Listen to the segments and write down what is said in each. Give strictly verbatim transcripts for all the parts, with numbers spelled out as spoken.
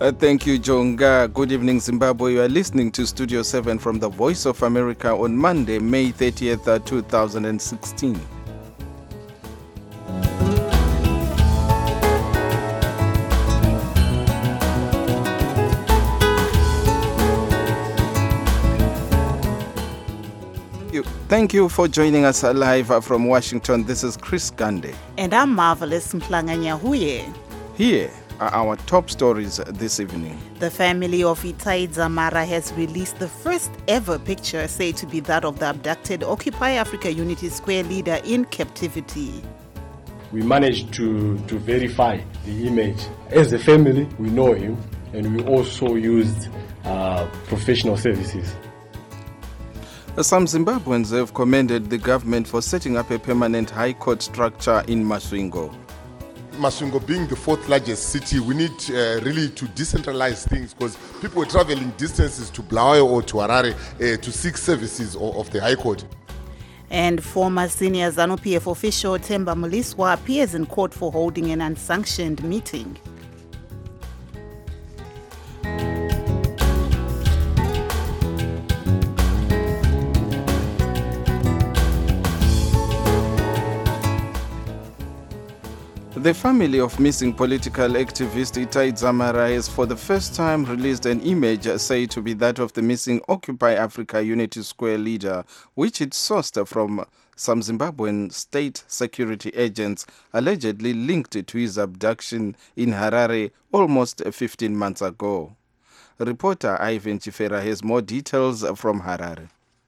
Uh, thank you, Jonga. Good evening, Zimbabwe. You are listening to Studio seven from the Voice of America on Monday, May thirtieth, two thousand sixteen. Thank you for joining us live from Washington. This is Chris Gande. And I'm Marvelous Mhlanga Nyahuye. Here are our top stories this evening. The family of Itai Dzamara has released the first ever picture said to be that of the abducted Occupy Africa Unity Square leader in captivity. We managed to, to verify the image. As a family, we know him, and we also used uh, professional services. Some Zimbabweans have commended the government for setting up a permanent high court structure in Masvingo. Masvingo being the fourth largest city, we need uh, really to decentralize things because people were traveling distances to Bulawayo or to Harare uh, to seek services of, of the High Court. And former senior ZANU-P F official Themba Muliswa appears in court for holding an unsanctioned meeting. The family of missing political activist Itai Dzamara has for the first time released an image said to be that of the missing Occupy Africa Unity Square leader, which it sourced from some Zimbabwean state security agents allegedly linked to his abduction in Harare almost fifteen months ago. Reporter Ivan Chifera has more details from Harare.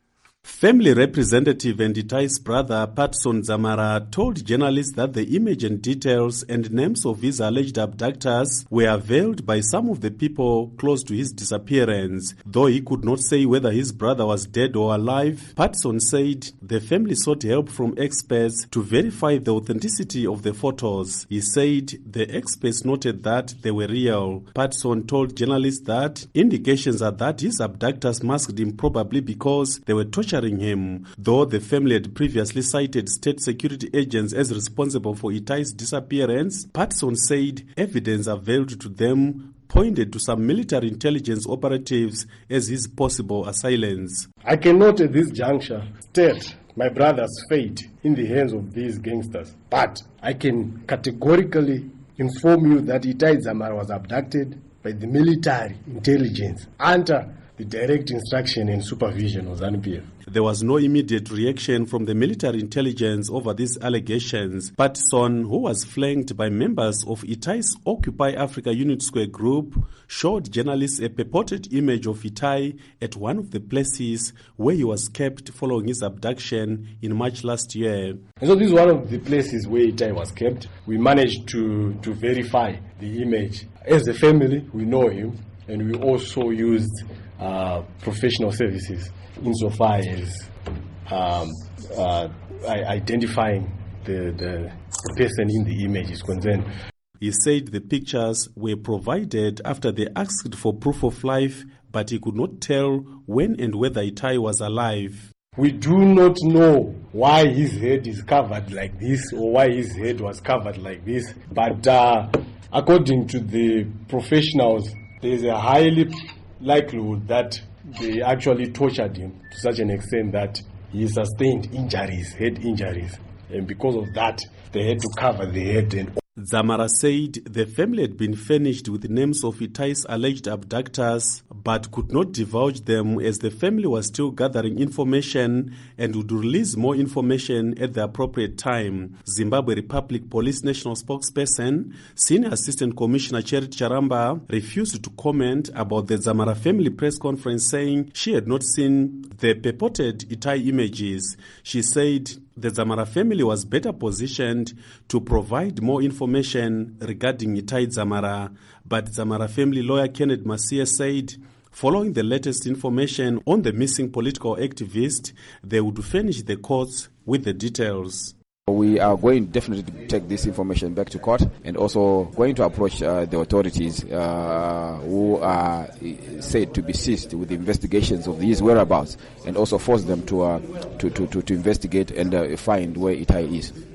Family representative and Itai's brother Patson Dzamara told journalists that the image and details and names of his alleged abductors were veiled by some of the people close to his disappearance. Though he could not say whether his brother was dead or alive, Patson said the family sought help from experts to verify the authenticity of the photos. He said the experts noted that they were real. Patson told journalists that indications are that his abductors masked him probably because they were torturing him. Though the family had previously cited state security agents as responsible for Itai's disappearance, Patson said evidence availed to them pointed to some military intelligence operatives as his possible assailants. I cannot at this juncture state my brother's fate in the hands of these gangsters, but I can categorically inform you that Itai Dzamara was abducted by the military intelligence under the direct instruction and supervision of ZANU-P F. There was no immediate reaction from the military intelligence over these allegations. Patson, who was flanked by members of Itai's Occupy Africa Unity Square group, showed journalists a purported image of Itai at one of the places where he was kept following his abduction in March last year. And so this is one of the places where Itai was kept. We managed to, to verify the image. As a family, we know him, and we also used Uh, professional services insofar as um, uh, identifying the, the person in the image is concerned. He said the pictures were provided after they asked for proof of life, but he could not tell when and whether Itai was alive. We do not know why his head is covered like this or why his head was covered like this, but uh, according to the professionals, there is a highly likelihood that they actually tortured him to such an extent that he sustained injuries, head injuries, and because of that, they had to cover the head. And Dzamara said the family had been furnished with the names of Itai's alleged abductors, but could not divulge them as the family was still gathering information and would release more information at the appropriate time. Zimbabwe Republic Police National Spokesperson, Senior Assistant Commissioner Charity Charamba, refused to comment about the Dzamara family press conference, saying she had not seen the purported Itai images. She said the Dzamara family was better positioned to provide more information regarding Itai Dzamara, but Dzamara family lawyer Kenneth Masia said following the latest information on the missing political activist, they would furnish the courts with the details. We are going definitely to take this information back to court and also going to approach uh, the authorities uh, who are said to be seized with the investigations of these whereabouts and also force them to uh, to, to, to, to investigate and uh, find where Itai is.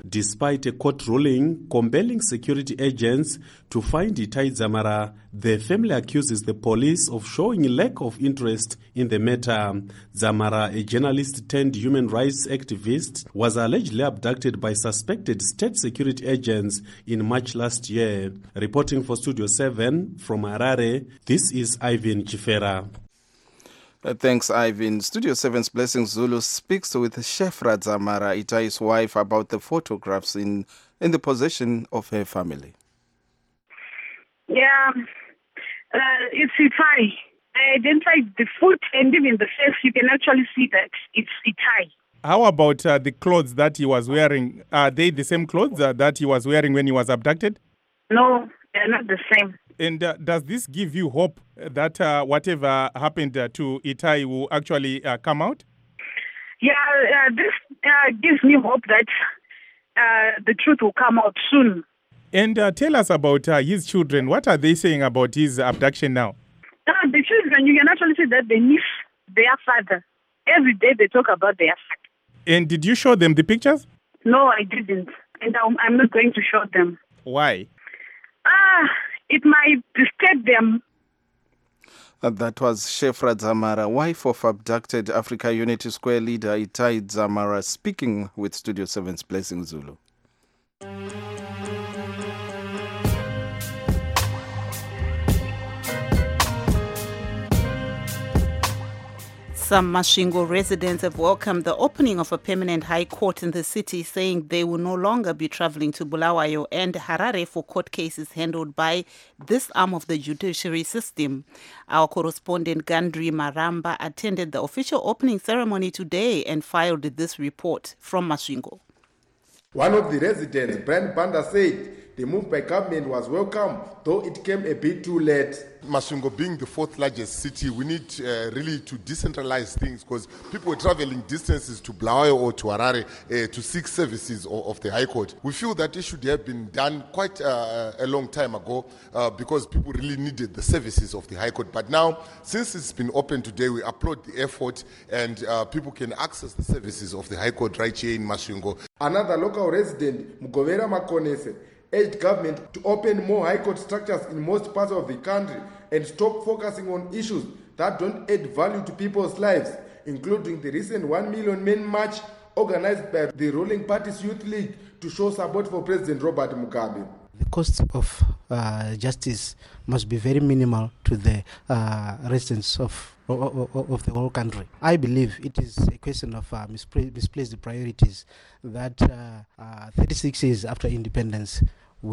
Despite a court ruling compelling security agents to find Itai Dzamara, the family accuses the police of showing a lack of interest in the matter. Dzamara, a journalist turned human rights activist, was allegedly abducted by suspected state security agents in March last year. Reporting for Studio seven from Harare, this is Ivan Chifera. Uh, thanks, Ivan. Studio seven's Blessing Zulu speaks with Shefra Dzamara, Itai's wife, about the photographs in, in the possession of her family. Yeah, uh, it's Itai. I identified the foot and even the face. You can actually see that it's Itai. How about uh, the clothes that he was wearing? Are they the same clothes uh, that he was wearing when he was abducted? No, they're not the same. And uh, does this give you hope that uh, whatever happened uh, to Itai will actually uh, come out? Yeah, uh, this uh, gives me hope that uh, the truth will come out soon. And uh, tell us about uh, his children. What are they saying about his abduction now? Uh, the children, you can actually see that they miss their father. Every day they talk about their father. And did you show them the pictures? No, I didn't. And I'm, I'm not going to show them. Why? Ah. It might disturb them. Uh, that was Shefra Dzamara, wife of abducted Africa Unity Square leader Itai Dzamara, speaking with Studio seven's Blessing Zulu. Some Masvingo residents have welcomed the opening of a permanent high court in the city, saying they will no longer be traveling to Bulawayo and Harare for court cases handled by this arm of the judiciary system. Our correspondent Gandri Maramba attended the official opening ceremony today and filed this report from Masvingo. One of the residents, Brent Banda, said the move by government was welcome, though it came a bit too late. Masvingo being the fourth largest city, we need uh, really to decentralize things because people are traveling distances to Bulawayo or to Harare uh, to seek services of, of the High Court. We feel that it should have been done quite uh, a long time ago uh, because people really needed the services of the High Court. But now, since it's been open today, we applaud the effort and uh, people can access the services of the High Court right here in Masvingo. Another local resident, Mugovera Makonese, urged government to open more high court structures in most parts of the country and stop focusing on issues that don't add value to people's lives, including the recent one million men march organized by the ruling party's youth league to show support for President Robert Mugabe. The cost of uh, justice must be very minimal to the uh, residents of, of of the whole country. I believe it is a question of uh, mispla- misplaced priorities that uh, uh, thirty-six years after independence,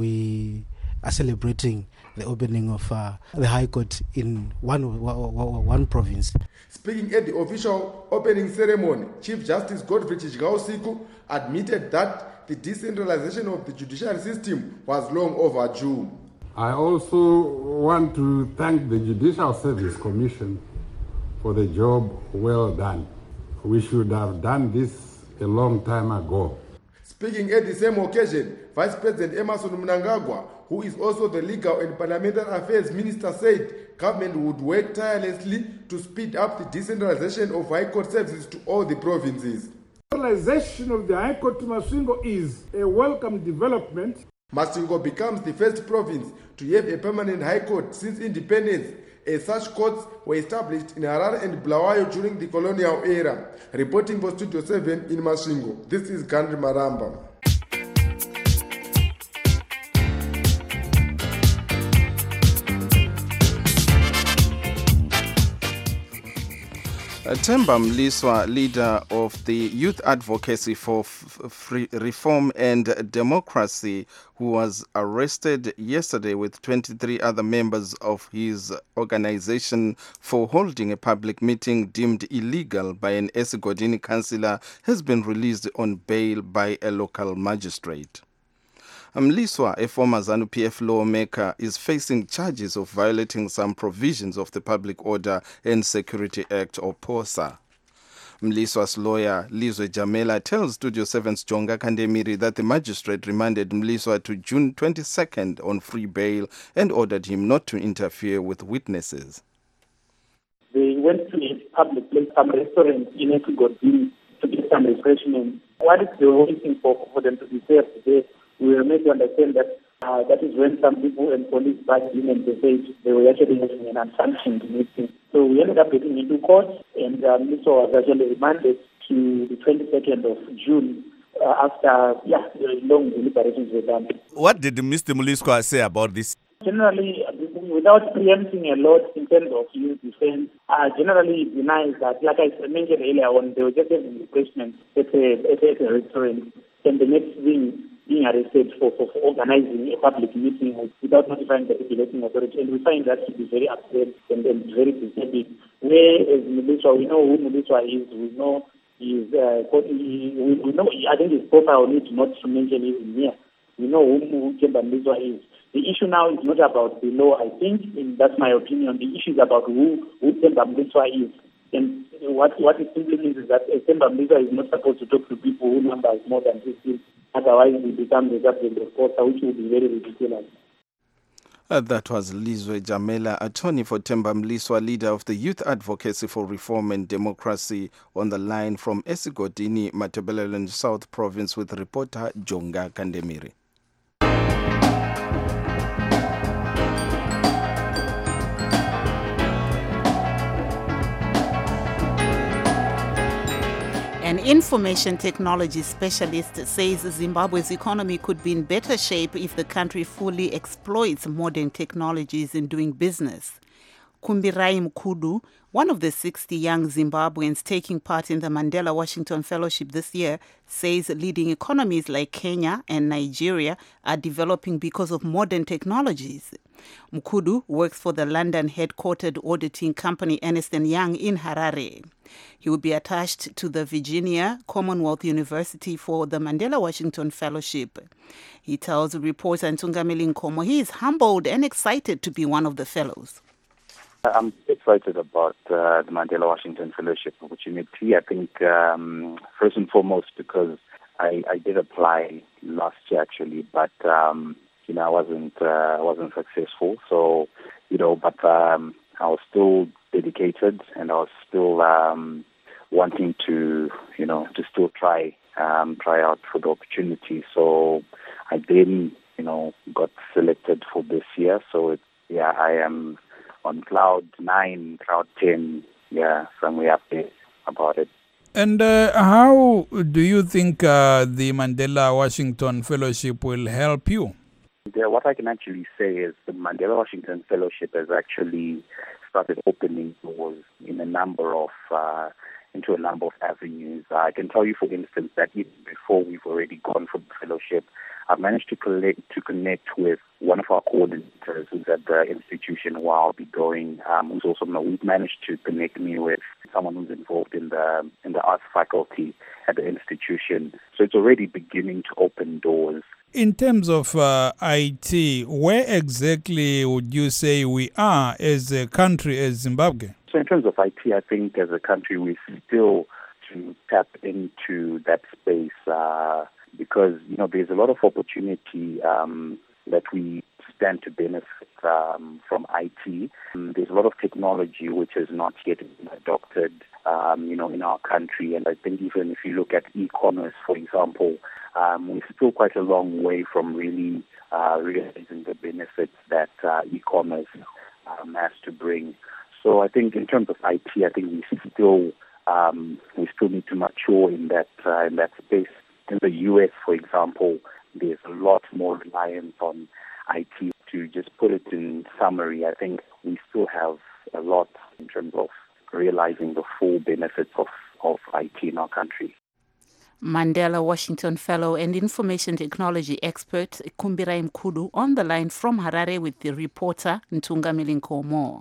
we are celebrating the opening of uh, the High Court in one, one province. Speaking at the official opening ceremony, Chief Justice Godfrey Chichigausiku admitted that the decentralization of the judicial system was long overdue. I also want to thank the Judicial Service Commission for the job well done. We should have done this a long time ago. Speaking at the same occasion, Vice President Emmerson Mnangagwa, who is also the Legal and Parliamentary Affairs Minister, said government would work tirelessly to speed up the decentralization of High Court services to all the provinces. The decentralization of the High Court to Masvingo is a welcome development. Masvingo becomes the first province to have a permanent High Court since independence, as such courts were established in Harare and Bulawayo during the colonial era. Reporting for Studio seven in Masvingo, this is Gandhi Maramba. Themba Mliswa, leader of the Youth Advocacy for F- Free Reform and Democracy, who was arrested yesterday with twenty-three other members of his organization for holding a public meeting deemed illegal by an Esigodini councillor, has been released on bail by a local magistrate. Mliswa, a former ZANU-P F lawmaker, is facing charges of violating some provisions of the Public Order and Security Act, or POSA. Mliswa's lawyer, Lizwe Jamela, tells Studio seven's Jonga Kandemiri that the magistrate remanded Mliswa to June twenty-second on free bail and ordered him not to interfere with witnesses. They went to a public place, some restaurant in Ecuador, to get some refreshment. What is the waiting for for them to be served today? We were made to understand that uh, that is when some people and police barged in and they said they were actually having an unsanctioned meeting. So we ended up getting into court, and um, this was actually remanded to the twenty-second of June uh, after yeah, long deliberations were done. What did Mister Muliswa say about this? Generally, without preempting a lot in terms of youth defense, uh, generally it denies that, like I mentioned earlier on, they were just having refreshment at a, at a restaurant, and the next thing being arrested for, for, for organizing a public meeting without notifying the regulating authority. And we find that to be very upset and, and very disturbing. Whereas Muliswa, we know who Muliswa is, we know he's, uh, we, we know, I think his profile needs not to mention even here. We know who Themba Muliswa is. The issue now is not about the law, I think, and that's my opinion. The issue is about who, who Themba Muliswa is. And what, what it simply means is that Themba Muliswa is not supposed to talk to people who numbers more than fifteen. Otherwise, we become the subject of course, which will be very ridiculous. Uh, that was Lizwe Jamela, attorney for Themba Muliswa, leader of the Youth Advocacy for Reform and Democracy, on the line from Esigodini, Matabeleland South Province, with reporter Jonga Kandemiri. An information technology specialist says Zimbabwe's economy could be in better shape if the country fully exploits modern technologies in doing business. Kumbirai Mkudu, one of the sixty young Zimbabweans taking part in the Mandela Washington Fellowship this year, says leading economies like Kenya and Nigeria are developing because of modern technologies. Mkudu works for the London headquartered auditing company Ernst and Young in Harare. He will be attached to the Virginia Commonwealth University for the Mandela Washington Fellowship. He tells reporter Ntungamili Nkomo he is humbled and excited to be one of the fellows. I'm excited about uh, the Mandela Washington Fellowship opportunity. I think um, first and foremost because I, I did apply last year actually, but um, you know I wasn't uh, wasn't successful. So you know, but um, I was still dedicated, and I was still um, wanting to you know to still try um, try out for the opportunity. So I then you know got selected for this year. So it, yeah, I am on cloud nine, cloud ten, yeah, somewhere up there about it. And uh, how do you think uh, the Mandela Washington Fellowship will help you? Yeah, what I can actually say is the Mandela Washington Fellowship has actually started opening doors in a number of, uh, into a number of avenues. Uh, I can tell you, for instance, that even before we've already gone for the fellowship, I've managed to collect, to connect with one of our coordinators who's at the institution where I'll be going, um, who's also, we've managed to connect me with someone who's involved in the in the arts faculty at the institution. So it's already beginning to open doors. In terms of uh, I T, where exactly would you say we are as a country, as Zimbabwe? So in terms of I T, I think as a country we still to tap into that space uh, because, you know, there's a lot of opportunity um, that we stand to benefit um, from I T. Um, there's a lot of technology which is not yet been adopted, um, you know, in our country. And I think even if you look at e-commerce, for example, um, we're still quite a long way from really uh, realizing the benefits that uh, e-commerce um, has to bring. So I think in terms of I T, I think we still um, we still need to mature in that uh, in that space. In the U S, for example, there's a lot more reliance on I T. To just put it in summary, I think we still have a lot in terms of realizing the full benefits of, of I T in our country. Mandela Washington Fellow and Information Technology expert Kumbirai Mkudu on the line from Harare with the reporter Ntungamili Nkomo.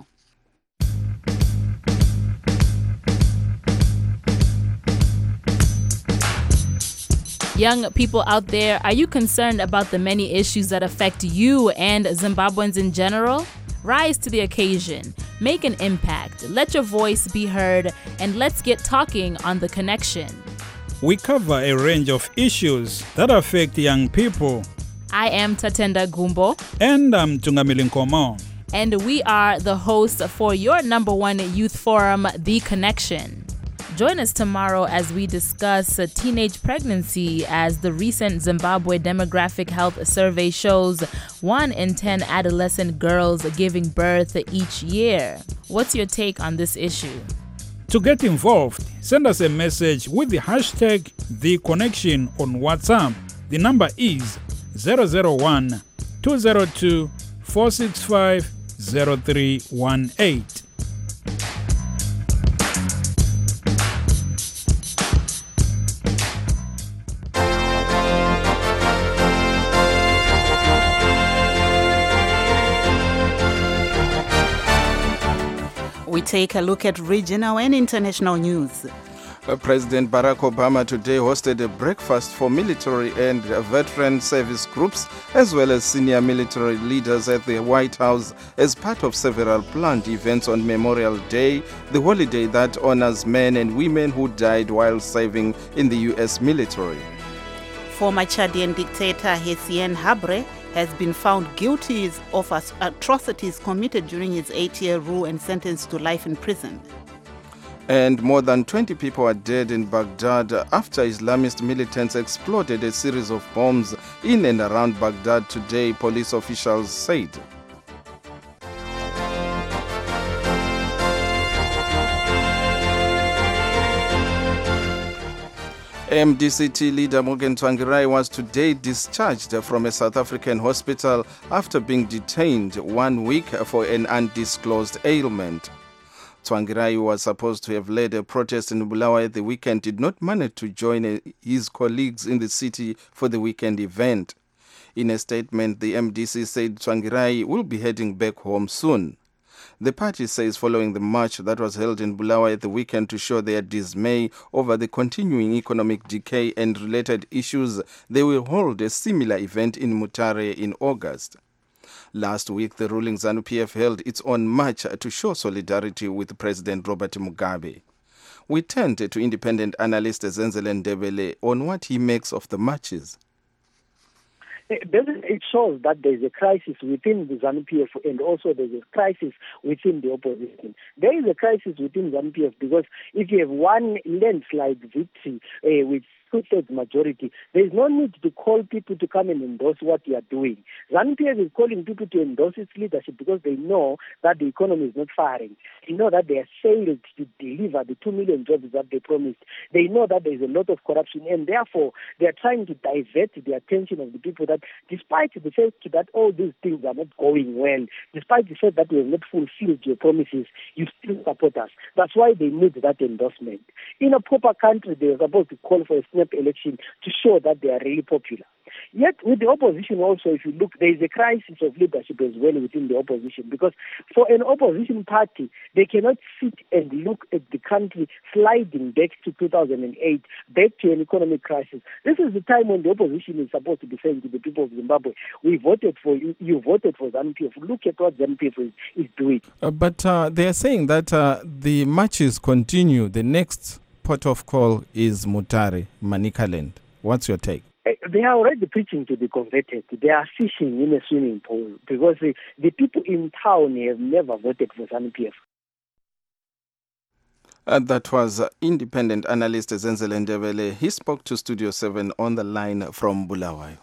Young people out there, are you concerned about the many issues that affect you and Zimbabweans in general? Rise to the occasion, make an impact, let your voice be heard, and let's get talking on The Connection. We cover a range of issues that affect young people. I am Tatenda Gumbo. And I'm Ntungamili Nkomo. And we are the hosts for your number one youth forum, The Connection. Join us tomorrow as we discuss uh, teenage pregnancy, as the recent Zimbabwe Demographic Health Survey shows one in ten adolescent girls giving birth each year. What's your take on this issue? To get involved, send us a message with the hashtag The Connection on WhatsApp. The number is zero zero one, two zero two, four six five, zero three one eight. We take a look at regional and international news. Uh, President Barack Obama today hosted a breakfast for military and uh, veteran service groups as well as senior military leaders at the White House as part of several planned events on Memorial Day, the holiday that honors men and women who died while serving in the U S military. Former Chadian dictator Hissène Habré has been found guilty of atrocities committed during his eight-year rule and sentenced to life in prison. And more than twenty people are dead in Baghdad after Islamist militants exploded a series of bombs in and around Baghdad today, police officials said. M D C T leader Morgan Tsvangirai was today discharged from a South African hospital after being detained one week for an undisclosed ailment. Tsvangirai, who was supposed to have led a protest in Bulawayo the weekend, did not manage to join his colleagues in the city for the weekend event. In a statement, the M D C said Tsvangirai will be heading back home soon. The party says following the march that was held in Bulawayo the weekend to show their dismay over the continuing economic decay and related issues, they will hold a similar event in Mutare in August. Last week, the ruling ZANU P F held its own march to show solidarity with President Robert Mugabe. We turned to independent analyst Zenzele Ndebele on what he makes of the marches. It shows that there is a crisis within the ZANU P F and also there is a crisis within the opposition. There is a crisis within ZANU P F because if you have one landslide victory uh, with two-thirds majority, there is no need to call people to come and endorse what you are doing. ZANU P F is calling people to endorse its leadership because they know that the economy is not firing. They know that they have failed to deliver the two million jobs that they promised. They know that there is a lot of corruption and therefore they are trying to divert the attention of the people that despite the fact that all these things are not going well, despite the fact that we have not fulfilled your promises, you still support us. That's why they need that endorsement. In a proper country, they are supposed to call for a snap election to show that they are really popular. Yet with the opposition also, if you look, there is a crisis of leadership as well within the opposition because for an opposition party, they cannot sit and look at the country sliding back to two thousand eight, back to an economic crisis. This is the time when the opposition is supposed to be saying to the people of Zimbabwe, we voted for you, you voted for ZANU P F. Look at what ZANU P F is, is doing. Uh, but uh, they are saying that uh, the marches continue. The next port of call is Mutare, Manicaland. What's your take? They are already preaching to the converted. They are fishing in a swimming pool because the, the people in town have never voted for ZANU P F. Uh, that was uh, independent analyst Zenzele Ndebele. He spoke to Studio seven on the line from Bulawayo.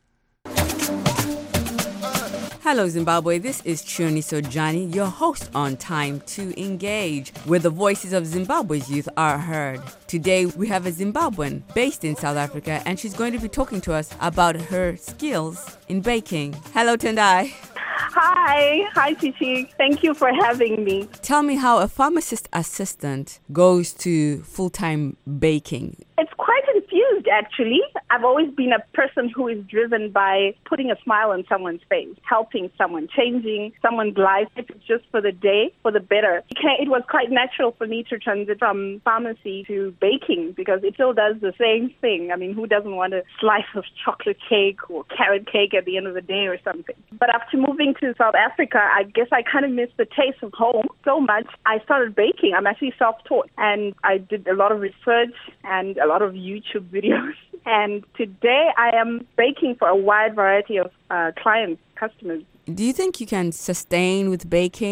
Hello, Zimbabwe. This is Chioniso Johnny, your host on Time to Engage, where the voices of Zimbabwe's youth are heard. Today, we have a Zimbabwean based in South Africa, and she's going to be talking to us about her skills in baking. Hello, Tendai. Hi. Hi, Chichi. Thank you for having me. Tell me how a pharmacist assistant goes to full-time baking. It's quite confused, actually. I've always been a person who is driven by putting a smile on someone's face, helping someone, changing someone's life, if it's just for the day, for the better. It was quite natural for me to transit from pharmacy to baking because it still does the same thing. I mean, who doesn't want a slice of chocolate cake or carrot cake at the end of the day or something? But after moving to South Africa, I guess I kind of missed the taste of home so much. I started baking. I'm actually self-taught, and I did a lot of research and a lot of YouTube videos. And today I am baking for a wide variety of uh, clients, customers. Do you think you can sustain with baking?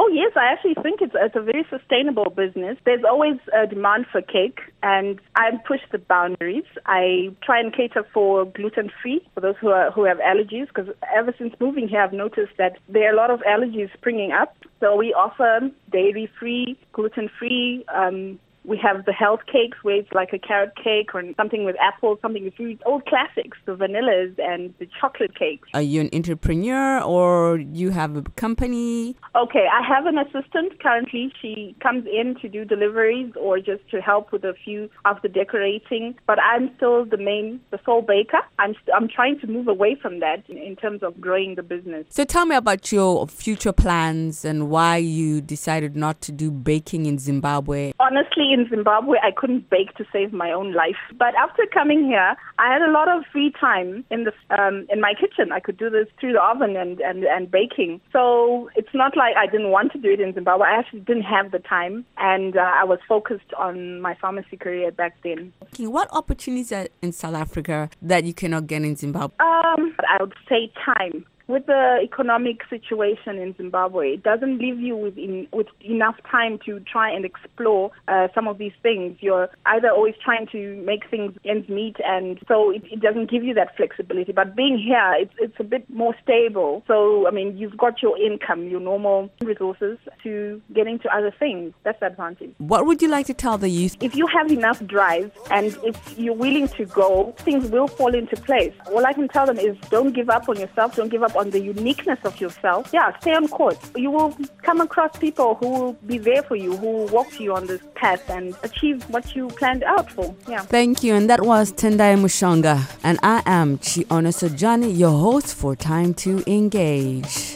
Oh, yes, I actually think it's, it's a very sustainable business. There's always a demand for cake, and I push the boundaries. I try and cater for gluten-free, for those who are who have allergies, because ever since moving here, I've noticed that there are a lot of allergies springing up. So we offer dairy-free, gluten-free, um, we have the health cakes where it's like a carrot cake or something with apples, something with fruit, old classics, the vanillas and the chocolate cakes. Are you an entrepreneur or you have a company? Okay, I have an assistant currently. She comes in to do deliveries or just to help with a few of the decorating. But I'm still the main, the sole baker. I'm st- I'm trying to move away from that in, in terms of growing the business. So tell me about your future plans and why you decided not to do baking in Zimbabwe. Honestly, in Zimbabwe, I couldn't bake to save my own life. But after coming here, I had a lot of free time in the um, in my kitchen. I could do this through the oven and, and, and baking. So it's not like I didn't want to do it in Zimbabwe. I actually didn't have the time, and uh, I was focused on my pharmacy career back then. Okay, what opportunities are in South Africa that you cannot get in Zimbabwe? Um, I would say time. With the economic situation in Zimbabwe, it doesn't leave you with in, with enough time to try and explore uh, some of these things. You're either always trying to make things ends meet, and so it, it doesn't give you that flexibility. But being here, it's it's a bit more stable. So, I mean, you've got your income, your normal resources to get into other things. That's the advantage. What would you like to tell the youth? If you have enough drive and if you're willing to go, things will fall into place. All I can tell them is don't give up on yourself, don't give up on the uniqueness of yourself. Yeah, stay on course. You will come across people who will be there for you, who will walk you on this path and achieve what you planned out for. Yeah. Thank you. And that was Tendai Mushonga. And I am Chiona Sojani, your host for Time to Engage.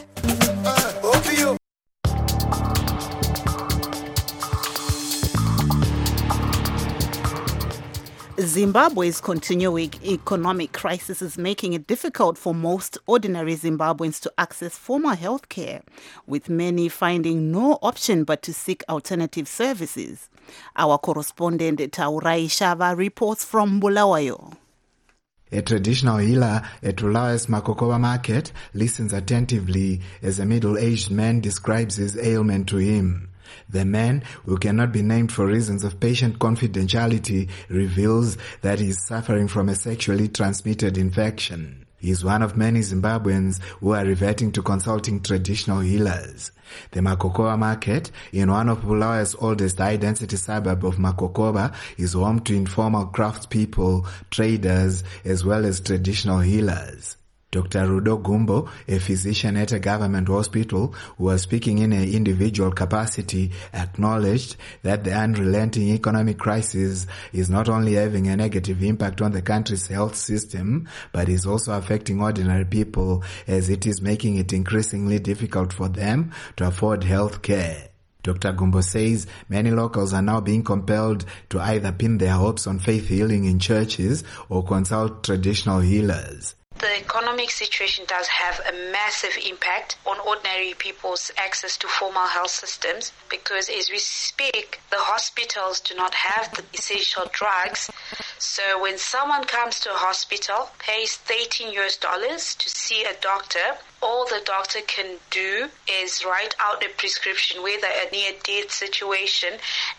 Zimbabwe's continuing economic crisis is making it difficult for most ordinary Zimbabweans to access formal health care, with many finding no option but to seek alternative services. Our correspondent Taurai Shava reports from Bulawayo. A traditional healer at Bulawayo's Makokoba market listens attentively as a middle-aged man describes his ailment to him. The man, who cannot be named for reasons of patient confidentiality, reveals that he is suffering from a sexually transmitted infection. He is one of many Zimbabweans who are reverting to consulting traditional healers. The Makokoba market, in one of Bulawayo's oldest high-density suburb of Makokoba, is home to informal craftspeople, traders, as well as traditional healers. Doctor Rudo Gumbo, a physician at a government hospital who was speaking in an individual capacity, acknowledged that the unrelenting economic crisis is not only having a negative impact on the country's health system, but is also affecting ordinary people as it is making it increasingly difficult for them to afford health care. Doctor Gumbo says many locals are now being compelled to either pin their hopes on faith healing in churches or consult traditional healers. The economic situation does have a massive impact on ordinary people's access to formal health systems because as we speak, the hospitals do not have the essential drugs. So when someone comes to a hospital, pays thirteen U S dollars to see a doctor, all the doctor can do is write out a prescription, whether a near-death situation,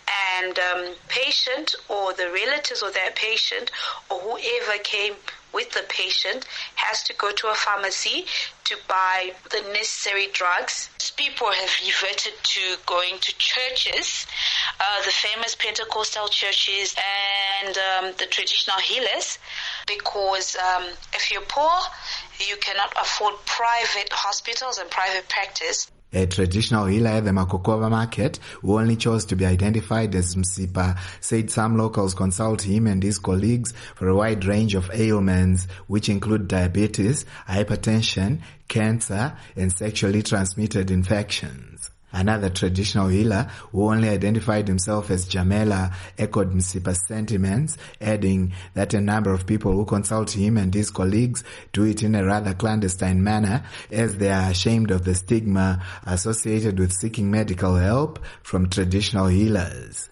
and um, patient or the relatives of that patient or whoever came with the patient has to go to a pharmacy to buy the necessary drugs. People have reverted to going to churches, uh, the famous Pentecostal churches and um, the traditional healers, because um, if you're poor, you cannot afford private hospitals and private practice. A traditional healer at the Makokoba market, who only chose to be identified as Msipa, said some locals consult him and his colleagues for a wide range of ailments, which include diabetes, hypertension, cancer, and sexually transmitted infections. Another traditional healer, who only identified himself as Jamela, echoed Msipa's sentiments, adding that a number of people who consult him and his colleagues do it in a rather clandestine manner, as they are ashamed of the stigma associated with seeking medical help from traditional healers.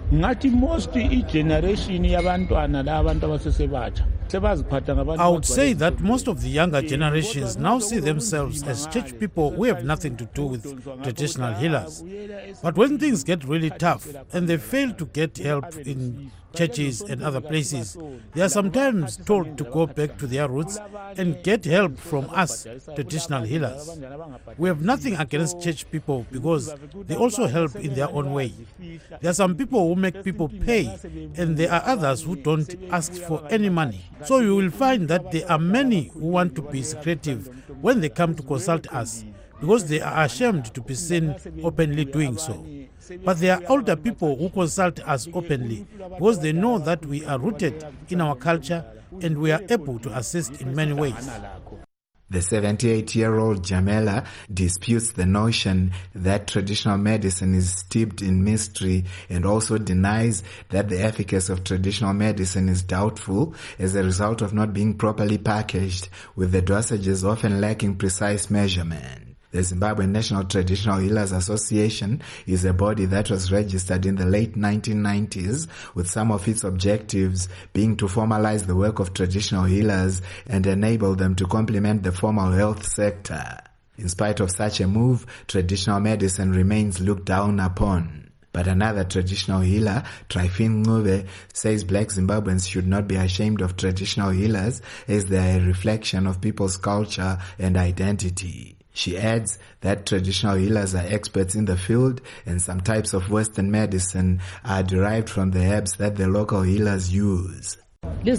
ngathi most i-generation yabantwana la abantu abasesebatsha sebaziphatha ngabantu. I would say that most of the younger generations now see themselves as church people who have nothing to do with traditional healers. But when things get really tough and they fail to get help in churches and other places, they are sometimes told to go back to their roots and get help from us, traditional healers. We have nothing against church people because they also help in their own way. There are some people who make people pay, and there are others who don't ask for any money. So you will find that there are many who want to be secretive when they come to consult us, because they are ashamed to be seen openly doing so. But there are older people who consult us openly because they know that we are rooted in our culture and we are able to assist in many ways. The seventy-eight-year-old Jamela disputes the notion that traditional medicine is steeped in mystery and also denies that the efficacy of traditional medicine is doubtful as a result of not being properly packaged, with the dosages often lacking precise measurement. The Zimbabwe National Traditional Healers Association is a body that was registered in the late nineteen nineties, with some of its objectives being to formalize the work of traditional healers and enable them to complement the formal health sector. In spite of such a move, traditional medicine remains looked down upon. But another traditional healer, Tryphine Ncube, says black Zimbabweans should not be ashamed of traditional healers as they are a reflection of people's culture and identity. She adds that traditional healers are experts in the field and some types of Western medicine are derived from the herbs that the local healers use. You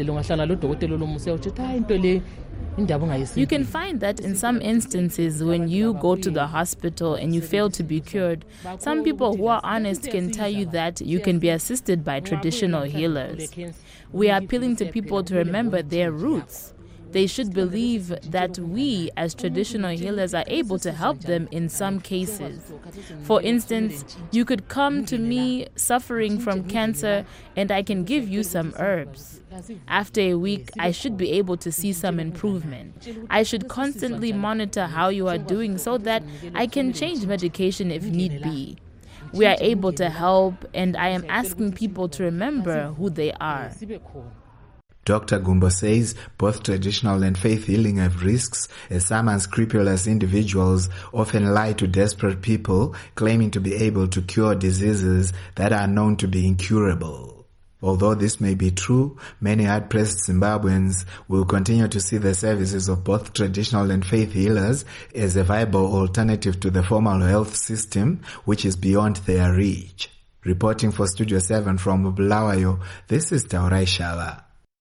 can find that in some instances when you go to the hospital and you fail to be cured, some people who are honest can tell you that you can be assisted by traditional healers. We are appealing to people to remember their roots. They should believe that we, as traditional healers, are able to help them in some cases. For instance, you could come to me suffering from cancer and I can give you some herbs. After a week, I should be able to see some improvement. I should constantly monitor how you are doing so that I can change medication if need be. We are able to help, and I am asking people to remember who they are. Doctor Gumbo says both traditional and faith healing have risks, as some unscrupulous individuals often lie to desperate people, claiming to be able to cure diseases that are known to be incurable. Although this may be true, many hard-pressed Zimbabweans will continue to see the services of both traditional and faith healers as a viable alternative to the formal health system, which is beyond their reach. Reporting for Studio seven from Bulawayo, this is Taurai Shava.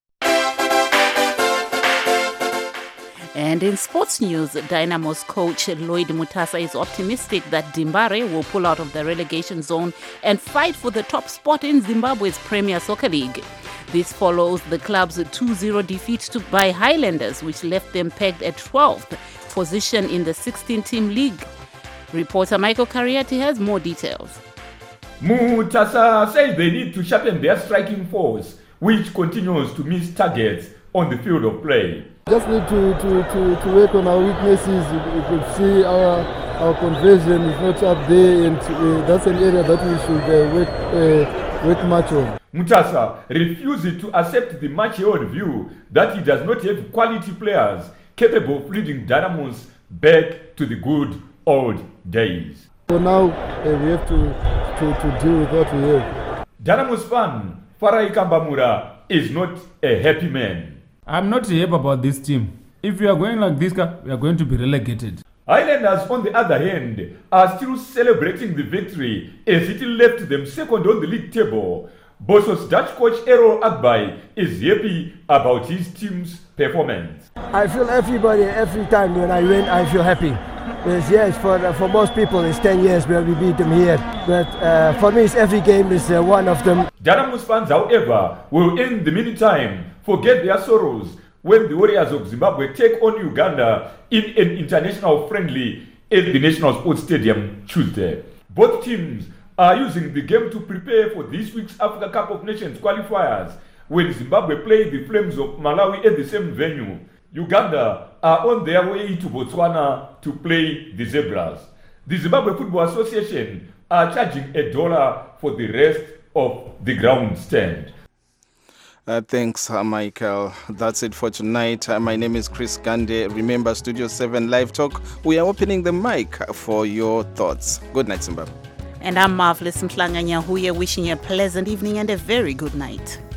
And in sports news, Dynamo's coach Lloyd Mutasa is optimistic that Dimbare will pull out of the relegation zone and fight for the top spot in Zimbabwe's Premier Soccer League. This follows the club's two zero defeat to by Highlanders, which left them pegged at twelfth position in the sixteen-team league. Reporter Michael Cariati has more details. Mutasa says they need to sharpen their striking force, which continues to miss targets on the field of play. Just need to, to, to, to work on our weaknesses. You could see our our conversion is not up there, and uh, that's an area that we should uh, work, uh, work much on. Mutasa refuses to accept the much-held view that he does not have quality players capable of leading Dynamos back to the good old days. So now uh, we have to, to, to deal with what we have. Dynamos fan Farai Kambamura is not a happy man. I'm not happy about this team. If we are going like this, we are going to be relegated. Highlanders, on the other hand, are still celebrating the victory as it left them second on the league table. Bossos Dutch coach Errol Agbai is happy about his team's performance. I feel everybody, every time when I win, I feel happy. Yes, yes, for uh, for most people it's ten years where we beat them here. But uh, for me, it's every game is uh, one of them. Dynamos fans, however, will in the meantime forget their sorrows when the Warriors of Zimbabwe take on Uganda in an international friendly at the National Sports Stadium Tuesday. Both teams are using the game to prepare for this week's Africa Cup of Nations qualifiers when Zimbabwe play the Flames of Malawi at the same venue. Uganda are on their way to Botswana to play the Zebras. The Zimbabwe Football Association are charging a dollar for the rest of the ground stand. Uh, thanks, uh, Michael. That's it for tonight. Uh, my name is Chris Gande. Remember, Studio seven Live Talk. We are opening the mic for your thoughts. Good night, Zimbabwe. And I'm Marvelous Mhlanga Nyahuye, wishing you a pleasant evening and a very good night.